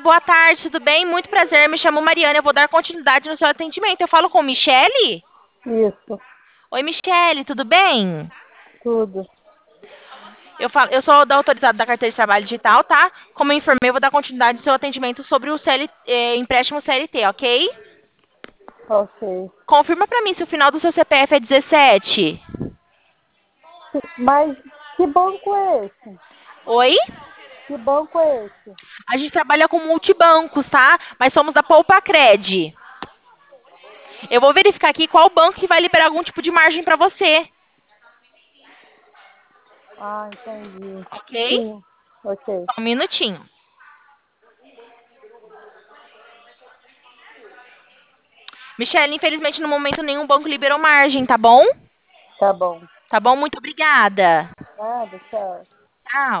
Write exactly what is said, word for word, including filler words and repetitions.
boa tarde, tudo bem? Muito prazer, me chamo Mariana, eu vou dar continuidade no seu atendimento. Eu falo com Michele? Isso, Oi, Michele, tudo bem? tudo. Eu, falo, eu sou da autorizada da carteira de trabalho digital, tá? Como eu informei, eu vou dar continuidade no seu atendimento sobre o C L, eh, empréstimo C L T, ok? Ok. Confirma pra mim se o final do seu C P F é dezessete. Mas que banco é esse? Oi? Que banco é esse? A gente trabalha com multibancos, tá? Mas somos da Poupa Cred. Eu vou verificar aqui qual banco que vai liberar algum tipo de margem pra você, Ah, entendi. ok? Sim, ok. Só um minutinho. Michelle, infelizmente no momento nenhum banco liberou margem, tá bom? Tá bom. Tá bom? Muito obrigada. Nada, tchau. Tchau.